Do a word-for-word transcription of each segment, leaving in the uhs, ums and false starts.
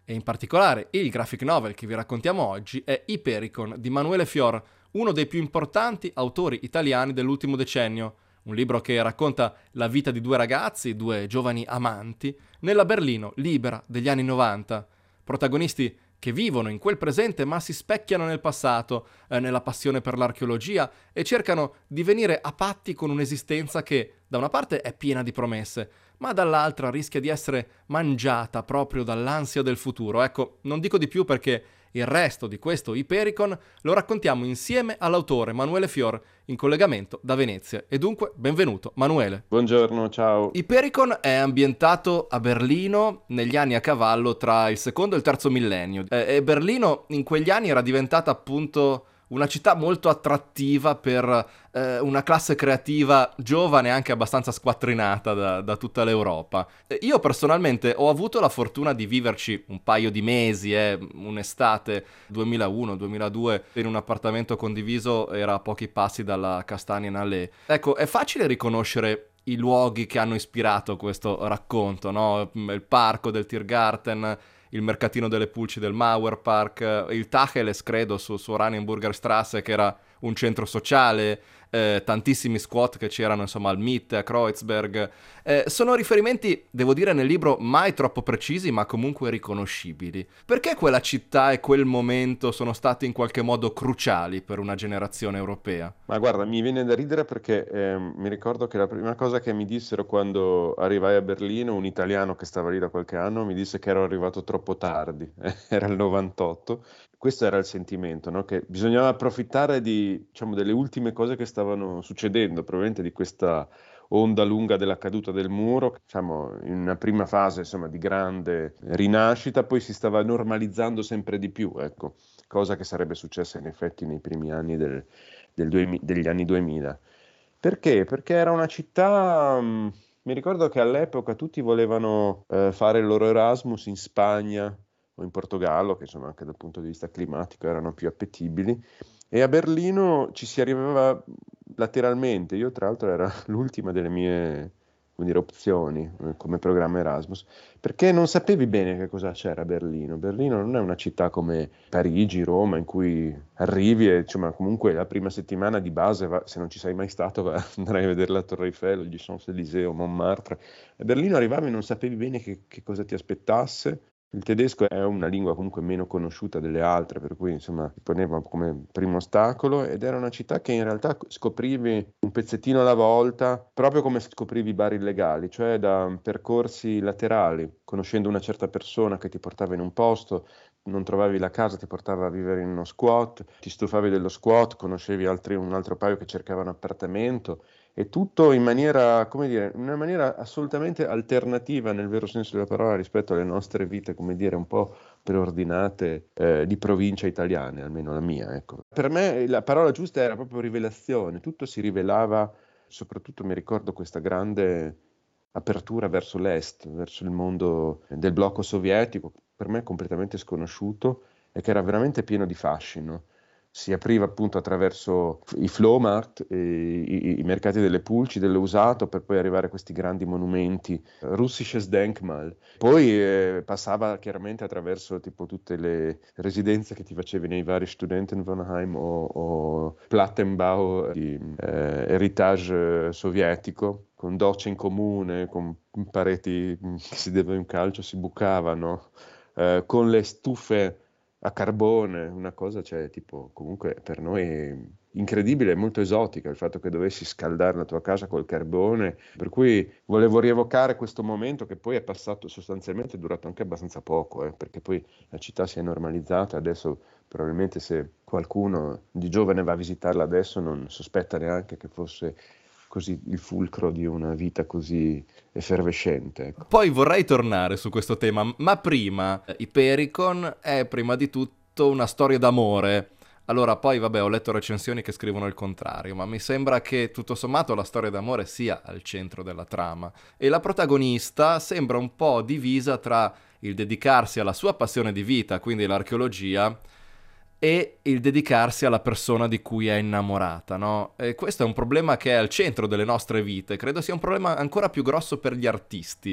e in particolare il graphic novel che vi raccontiamo oggi è Ipericon di Manuele Fior, uno dei più importanti autori italiani dell'ultimo decennio, un libro che racconta la vita di due ragazzi, due giovani amanti, nella Berlino libera degli anni novanta, protagonisti che vivono in quel presente ma si specchiano nel passato, eh, nella passione per l'archeologia e cercano di venire a patti con un'esistenza che da una parte è piena di promesse, ma dall'altra rischia di essere mangiata proprio dall'ansia del futuro. Ecco, non dico di più perché il resto di questo Ipericon lo raccontiamo insieme all'autore Manuele Fior in collegamento da Venezia. E dunque, benvenuto Manuele. Buongiorno, ciao. Ipericon è ambientato a Berlino negli anni a cavallo tra il secondo e il terzo millennio. E Berlino in quegli anni era diventata appunto una città molto attrattiva per eh, una classe creativa giovane e anche abbastanza squattrinata da, da tutta l'Europa. E io personalmente ho avuto la fortuna di viverci un paio di mesi, eh, un'estate duemilauno duemiladue, in un appartamento condiviso, era a pochi passi dalla Kastanienallee. Ecco, è facile riconoscere i luoghi che hanno ispirato questo racconto, no? Il parco del Tiergarten, il mercatino delle pulci del Mauerpark, il Tacheles, credo, su, su Oranienburger Straße, che era un centro sociale, eh, tantissimi squat che c'erano, insomma, al Mitte, a Kreuzberg. Eh, sono riferimenti, devo dire, nel libro mai troppo precisi, ma comunque riconoscibili. Perché quella città e quel momento sono stati in qualche modo cruciali per una generazione europea? Ma guarda, mi viene da ridere perché eh, mi ricordo che la prima cosa che mi dissero quando arrivai a Berlino, un italiano che stava lì da qualche anno, mi disse che ero arrivato troppo tardi, era il novantotto. Questo era il sentimento, no? Che bisognava approfittare di, diciamo, delle ultime cose che stavano succedendo, probabilmente di questa onda lunga della caduta del muro, diciamo, in una prima fase, insomma, di grande rinascita, poi si stava normalizzando sempre di più, ecco, cosa che sarebbe successa in effetti nei primi anni del, del duemila, degli anni duemila. Perché? Perché era una città, mh, mi ricordo che all'epoca tutti volevano eh, fare il loro Erasmus in Spagna o in Portogallo, che insomma anche dal punto di vista climatico erano più appetibili, e a Berlino ci si arrivava lateralmente. Io tra l'altro era l'ultima delle mie, come dire, opzioni eh, come programma Erasmus, perché non sapevi bene che cosa c'era a Berlino. Berlino non è una città come Parigi, Roma, in cui arrivi e insomma, comunque la prima settimana di base, va, se non ci sei mai stato, va, andrai a vedere la Torre Eiffel, gli Champs-Élysées o Montmartre. A Berlino arrivavi e non sapevi bene che, che cosa ti aspettasse. Il tedesco è una lingua comunque meno conosciuta delle altre, per cui insomma si poneva come primo ostacolo, ed era una città che in realtà scoprivi un pezzettino alla volta, proprio come scoprivi i bar illegali, cioè da percorsi laterali, conoscendo una certa persona che ti portava in un posto, non trovavi la casa, ti portava a vivere in uno squat, ti stufavi dello squat, conoscevi altri, un altro paio che cercavano appartamento. E tutto in maniera, come dire, in una maniera assolutamente alternativa nel vero senso della parola rispetto alle nostre vite, come dire, un po' preordinate eh, di provincia italiane, almeno la mia, ecco. Per me la parola giusta era proprio rivelazione, tutto si rivelava, soprattutto mi ricordo questa grande apertura verso l'est, verso il mondo del blocco sovietico, per me completamente sconosciuto e che era veramente pieno di fascino. Si apriva appunto attraverso i Flohmarkt, i, i, i mercati delle pulci, dell'usato, per poi arrivare a questi grandi monumenti, Russisches Denkmal. Poi eh, passava chiaramente attraverso tipo tutte le residenze che ti facevi nei vari Studentenwohnheim o, o Plattenbau di eh, heritage sovietico, con docce in comune, con pareti che si dava in calcio, si bucavano, eh, con le stufe a carbone, una cosa, cioè, tipo, comunque per noi incredibile, molto esotica il fatto che dovessi scaldare la tua casa col carbone, per cui volevo rievocare questo momento che poi è passato sostanzialmente, è durato anche abbastanza poco, eh, perché poi la città si è normalizzata, adesso probabilmente se qualcuno di giovane va a visitarla adesso non sospetta neanche che fosse così il fulcro di una vita così effervescente. Ecco. Poi vorrei tornare su questo tema, ma prima Ipericon è prima di tutto una storia d'amore. Allora, poi vabbè, ho letto recensioni che scrivono il contrario, ma mi sembra che tutto sommato la storia d'amore sia al centro della trama. E la protagonista sembra un po' divisa tra il dedicarsi alla sua passione di vita, quindi l'archeologia, e il dedicarsi alla persona di cui è innamorata, no? E questo è un problema che è al centro delle nostre vite, credo sia un problema ancora più grosso per gli artisti,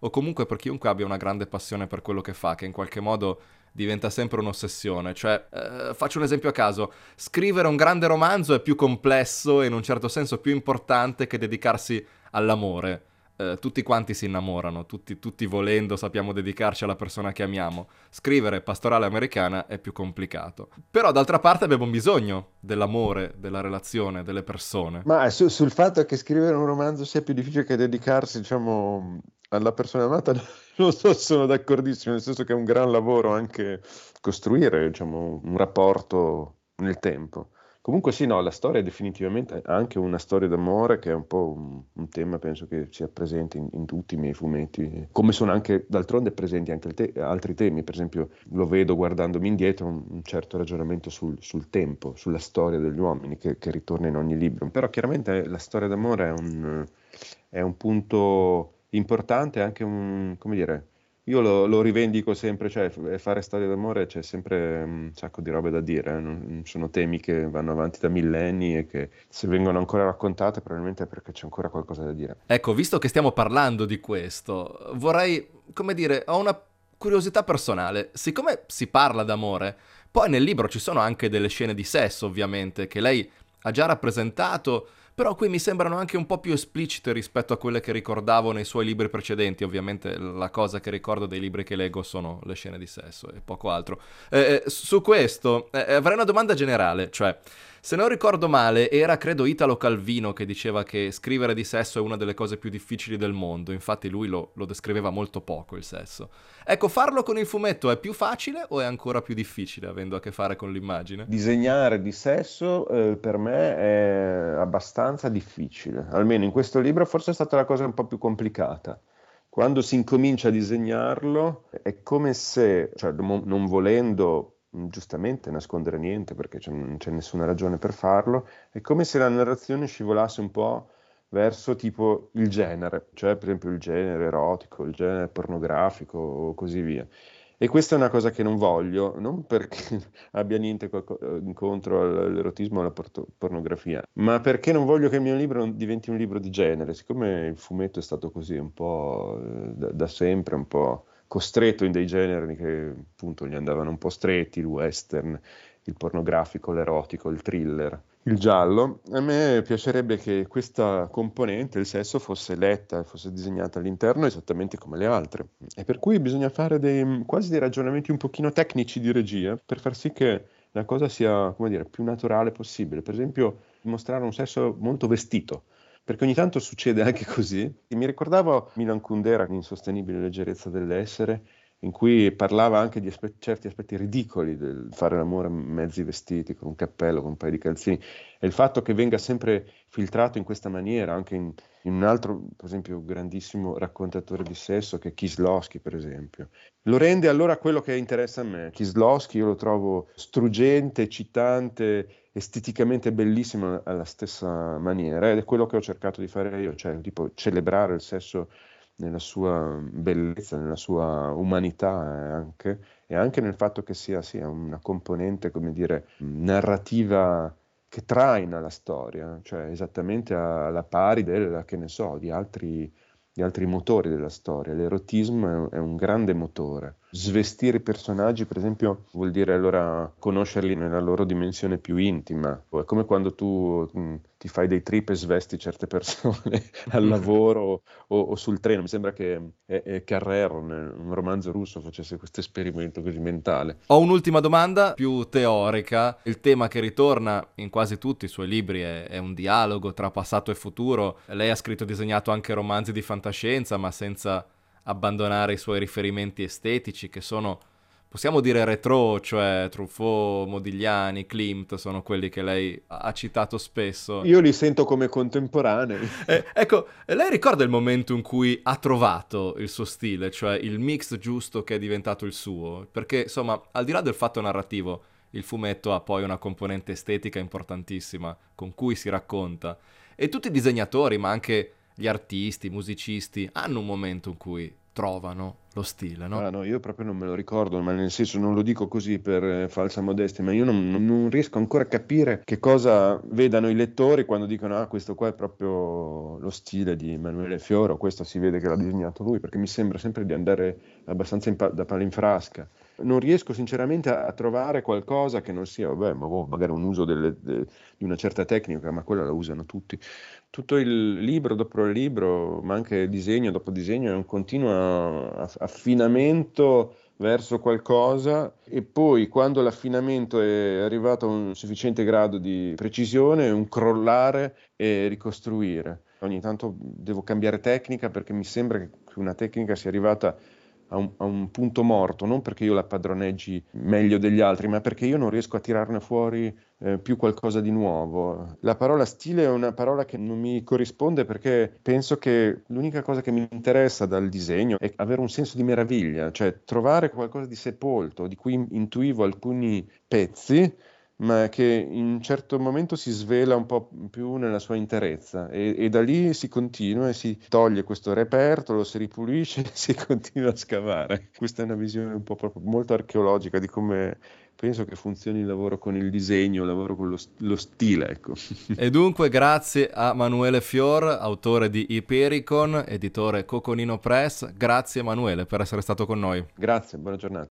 o comunque per chiunque abbia una grande passione per quello che fa, che in qualche modo diventa sempre un'ossessione. Cioè, eh, faccio un esempio a caso, scrivere un grande romanzo è più complesso e in un certo senso più importante che dedicarsi all'amore. Eh, tutti quanti si innamorano, tutti, tutti volendo sappiamo dedicarci alla persona che amiamo. Scrivere Pastorale Americana è più complicato. Però d'altra parte abbiamo bisogno dell'amore, della relazione, delle persone. Ma su- sul fatto che scrivere un romanzo sia più difficile che dedicarsi, diciamo, alla persona amata, non so, sono d'accordissimo, nel senso che è un gran lavoro anche costruire, diciamo, un rapporto nel tempo. Comunque sì, no, la storia è definitivamente anche una storia d'amore che è un po' un, un tema, penso che sia presente in, in tutti i miei fumetti, come sono anche d'altronde presenti anche il te- altri temi, per esempio lo vedo guardandomi indietro un, un certo ragionamento sul, sul tempo, sulla storia degli uomini che, che ritorna in ogni libro, però chiaramente la storia d'amore è un, è un punto importante, anche un, come dire, io lo, lo rivendico sempre, cioè f- fare storie d'amore c'è sempre un sacco di robe da dire, eh, non- sono temi che vanno avanti da millenni e che se vengono ancora raccontate probabilmente è perché c'è ancora qualcosa da dire. Ecco, visto che stiamo parlando di questo, vorrei, come dire, ho una curiosità personale. Siccome si parla d'amore, poi nel libro ci sono anche delle scene di sesso, ovviamente, che lei ha già rappresentato, però qui mi sembrano anche un po' più esplicite rispetto a quelle che ricordavo nei suoi libri precedenti. Ovviamente la cosa che ricordo dei libri che leggo sono le scene di sesso e poco altro. Eh, eh, su questo eh, avrei una domanda generale, cioè, se non ricordo male, era credo Italo Calvino che diceva che scrivere di sesso è una delle cose più difficili del mondo, infatti lui lo, lo descriveva molto poco il sesso. Ecco, farlo con il fumetto è più facile o è ancora più difficile avendo a che fare con l'immagine? Disegnare di sesso eh, per me è abbastanza difficile, almeno in questo libro forse è stata la cosa un po' più complicata. Quando si incomincia a disegnarlo è come se, cioè mo- non volendo mh, giustamente nascondere niente perché c'è- non c'è nessuna ragione per farlo, è come se la narrazione scivolasse un po' verso tipo il genere, cioè per esempio il genere erotico, il genere pornografico o così via. E questa è una cosa che non voglio, non perché abbia niente qualco- incontro all'erotismo o alla porto- pornografia, ma perché non voglio che il mio libro non diventi un libro di genere, siccome il fumetto è stato così un po' eh, da, da sempre, un po' costretto in dei generi che appunto gli andavano un po' stretti, il western, il pornografico, l'erotico, il thriller, il giallo. A me piacerebbe che questa componente, il sesso, fosse letta, fosse disegnata all'interno esattamente come le altre. E per cui bisogna fare dei, quasi dei ragionamenti un pochino tecnici di regia per far sì che la cosa sia, come dire, più naturale possibile. Per esempio, mostrare un sesso molto vestito. Perché ogni tanto succede anche così. E mi ricordavo Milan Kundera, L'insostenibile leggerezza dell'essere, in cui parlava anche di aspe- certi aspetti ridicoli del fare l'amore mezzi vestiti, con un cappello, con un paio di calzini, e il fatto che venga sempre filtrato in questa maniera, anche in, in un altro, per esempio, grandissimo raccontatore di sesso, che è Kieslowski, per esempio. Lo rende allora quello che interessa a me. Kieslowski io lo trovo struggente, eccitante, esteticamente bellissimo alla stessa maniera, ed è quello che ho cercato di fare io, cioè tipo celebrare il sesso nella sua bellezza, nella sua umanità anche, e anche nel fatto che sia, sia una componente, come dire, narrativa che traina la storia, cioè esattamente alla pari della, che ne so, di altri, di altri motori della storia. L'erotismo è, è un grande motore. Svestire i personaggi, per esempio, vuol dire allora conoscerli nella loro dimensione più intima. È come quando tu mh, ti fai dei trip e svesti certe persone al lavoro o, o sul treno. Mi sembra che è, è Carrero, nel- un romanzo russo, facesse questo esperimento così mentale. Ho un'ultima domanda più teorica. Il tema che ritorna in quasi tutti i suoi libri è, è un dialogo tra passato e futuro. Lei ha scritto e disegnato anche romanzi di fantascienza, ma senza abbandonare i suoi riferimenti estetici, che sono, possiamo dire, retro, cioè Truffaut, Modigliani, Klimt, sono quelli che lei ha ha citato spesso. Io li sento come contemporanei. Eh, ecco, lei ricorda il momento in cui ha trovato il suo stile, cioè il mix giusto che è diventato il suo? Perché, insomma, al di là del fatto narrativo, il fumetto ha poi una componente estetica importantissima con cui si racconta. E tutti i disegnatori, ma anche gli artisti, i musicisti, hanno un momento in cui trovano lo stile, no? Ah, no, io proprio non me lo ricordo, ma nel senso non lo dico così per eh, falsa modestia, ma io non, non- non riesco ancora a capire che cosa vedano i lettori quando dicono ah, questo qua è proprio lo stile di Emanuele Fiore, o questo si vede che l'ha disegnato lui, perché mi sembra sempre di andare abbastanza in pa- da palla in frasca. Non riesco sinceramente a, a trovare qualcosa che non sia, vabbè, ma boh, magari un uso delle- de- di una certa tecnica, ma quella la usano tutti. Tutto il libro dopo il libro, ma anche disegno dopo disegno, è un continuo aff- affinamento verso qualcosa e poi quando l'affinamento è arrivato a un sufficiente grado di precisione, un crollare e ricostruire. Ogni tanto devo cambiare tecnica perché mi sembra che una tecnica sia arrivata a un, a un punto morto, non perché io la padroneggi meglio degli altri, ma perché io non riesco a tirarne fuori eh, più qualcosa di nuovo. La parola stile è una parola che non mi corrisponde perché penso che l'unica cosa che mi interessa dal disegno è avere un senso di meraviglia, cioè trovare qualcosa di sepolto, di cui intuivo alcuni pezzi, ma che in un certo momento si svela un po' più nella sua interezza e, e da lì si continua e si toglie questo reperto, lo si ripulisce e si continua a scavare. Questa è una visione un po' proprio molto archeologica di come penso che funzioni il lavoro con il disegno, il lavoro con lo, lo stile, ecco. E dunque grazie a Emanuele Fior, autore di Ipericon, editore Coconino Press. Grazie Emanuele per essere stato con noi. Grazie, buona giornata.